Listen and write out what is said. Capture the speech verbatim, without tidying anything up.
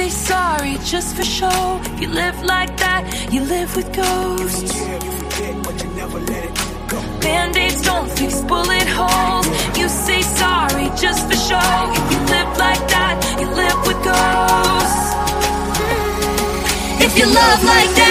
say sorry just for show. If you live like that, you live with ghosts. Band-aids don't fix bullet holes. You say sorry just for show. If you live like that, you live with ghosts. If you love like that,